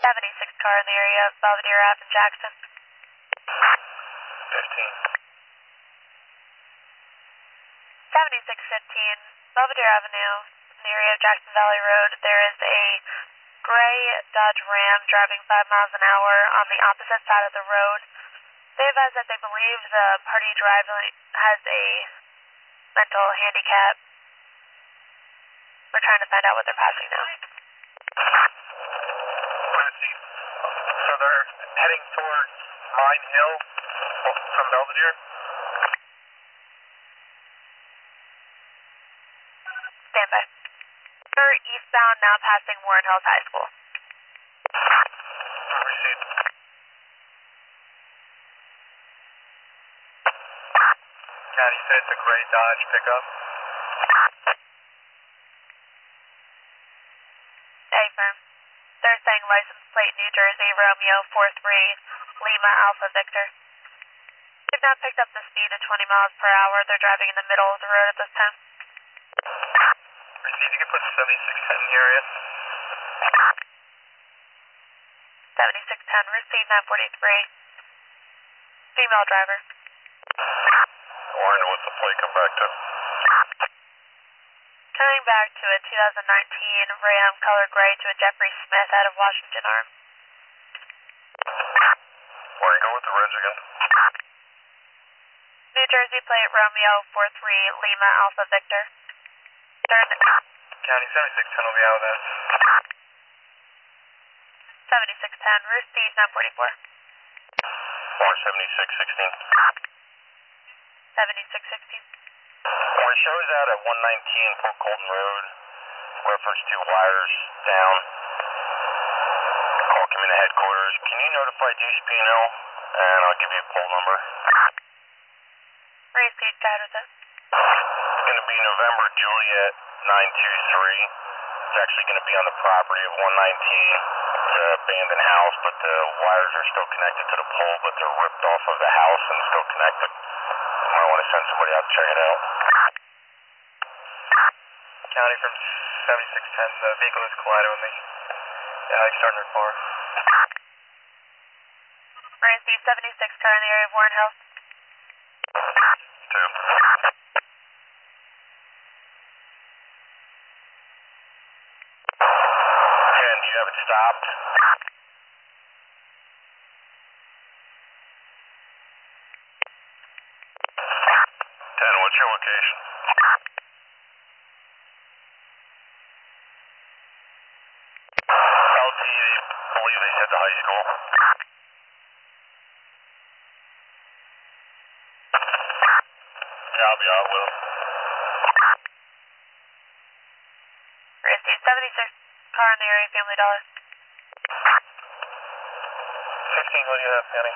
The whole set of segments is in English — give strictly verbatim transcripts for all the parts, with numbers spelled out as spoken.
seventy-six car in the area of Belvedere Ave in Jackson. fifteen. seventy-six fifteen, Belvedere Avenue, in the area of Jackson Valley Road. There is a gray Dodge Ram driving five miles an hour on the opposite side of the road. They advise that they believe the party driving has a mental handicap. We're trying to find out what they're passing now. So they're heading towards Mine Hill from Belvedere? Stand by. They're eastbound, now passing Warren Hills High School. Received. County, you said it's a gray Dodge pickup? Affirm. They're saying license plate New Jersey, Romeo four three, Lima Alpha Victor. They've now picked up the speed of twenty miles per hour. They're driving in the middle of the road at this time. Received. You can put seventy-six ten in the area. seventy-six ten, receive nine forty-three. Female driver. Warren, what's the plate come back to? Coming back to a two thousand nineteen Ram color gray to a Jeffrey Smith out of Washington Arm. Warren, go with the reg again. New Jersey plate Romeo four three, Lima Alpha Victor. Turn. County, seventy-six ten will be out then. seventy-six ten, receive nine forty-four. Warren, seventy-six sixteen. seventy-six sixteen. Warren, shows out at one nineteen Port Colton Road. Reference to wires down. Call coming to headquarters. Can you notify J C P N L? And I'll give you a poll number. Receive, guide with it. It's going to be November Juliet nine two three. It's actually going to be on the property of one nineteen. It's an abandoned house, but the wires are still connected to the pole, but they're ripped off of the house and still connected. You might want to send somebody out to check it out. County from seventy-six ten, the vehicle is collided with me. Yeah, he's starting her car. Receive seventy-six car in the area of Warren Hills. Two. Ken, do you have it stopped? Ten, what's your location? L T, they believe they hit the high school. Yeah, I'll be out with them. Receive seventy-six car in the area, Family Dollar. sixteen, what do you have, Penny?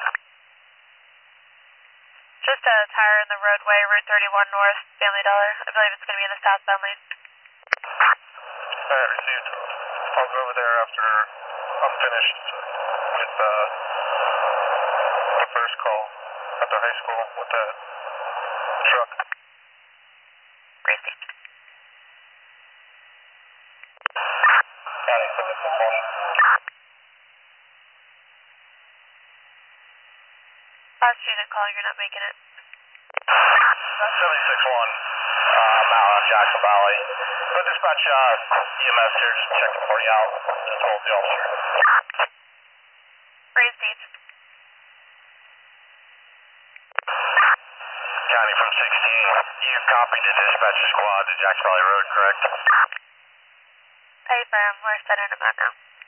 Just a tire in the roadway, Route thirty-one North, Family Dollar. I believe it's going to be in the southbound lane. Alright, received. I'll go over there after I'm finished with uh, the first call at the high school with the truck. Receive. County seventy-six one. Last unit calling, you're not making it. seventy-six one. Uh, I'm out on Jackson Valley. Go dispatch uh, E M S here, just check the party out. Just hold the officer. Receive. County from sixteen. You copied the dispatcher squad to Jackson Valley Road, correct? Affirm, we're centering them out now.